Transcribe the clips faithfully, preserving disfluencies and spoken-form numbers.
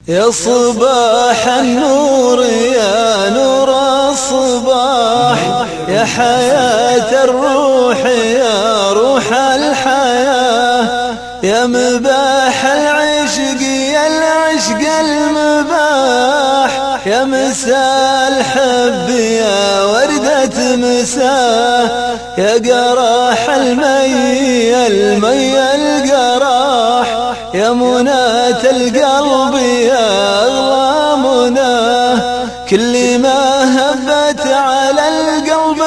يا صباح النور يا نور الصباح، يا حياة الروح يا روح الحياة، يا مباح العشق يا العشق المباح، يا مساء الحب يا وردة مساء، يا قراح المي المي القراح، يا مناة القلب يا أغلى مناه، كل ما هبت على القلب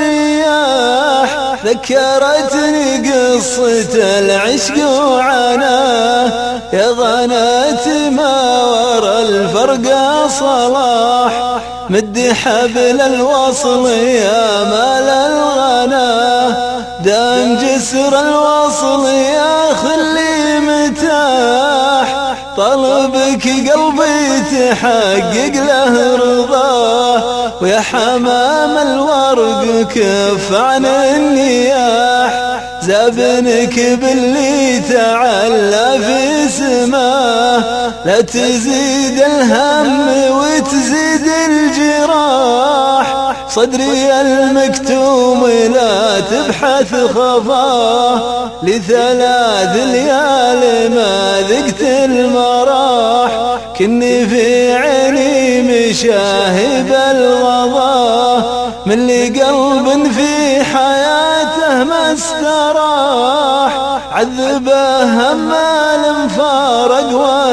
الرياح ذكرتني قصة العشق وعناه، يا غنات ما ورا الفرقة صلاح، مد حبل الوصل يا مال الغناه، دام جسر الوصل يا خلي متاح، طلبك قلبي تحقق له رضاه، ويا حمام الورق كف عن النياح، زابنك باللي تعلى في سماه، لا تزيد الهم وتزيد الجراح، صدري المكتوم لا تبحث خفاه، لثلاث ليال ما ذقت المراح، كني في عيني مشاهب الغضاه، من لقلب في حياته ما استراح، عذبه همال فارق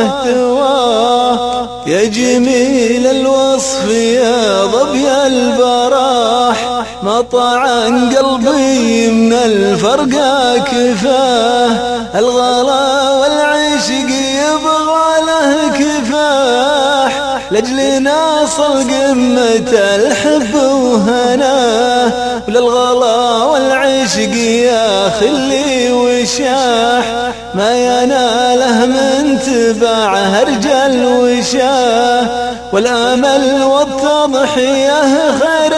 واهتواه، يا جميل الوصف يا ظبي البراح، ما طعن قلبي من الفرقة كفاه، الغلا والعشق يبغى له كفاح، لجل ناصل قمة الحب وهناه، وللغلا والعشق يا خلي وشاح، ما يناله من تبعه رجال وشاه، والامل والتضحية خير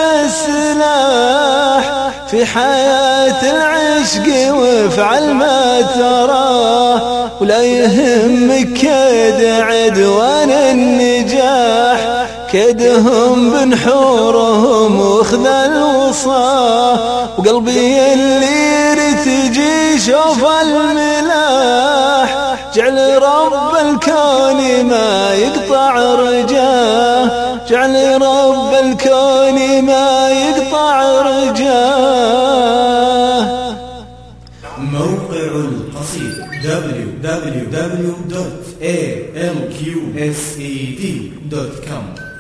السلاح، في حياة العشق وافعل ما تراه، ولا يهمك كيد عدوان النجاح، كيدهم بنحورهم واخذ الوصاه، وقلبي اللي يرتجي شوف الملاح، جعل رب الكون ما يقطع رجاه، جعل رب الكون ما يقطع رجاه. موقع القصيد دبليو دبليو دبليو دوت إيه إل كيو إس إي دي دوت كوم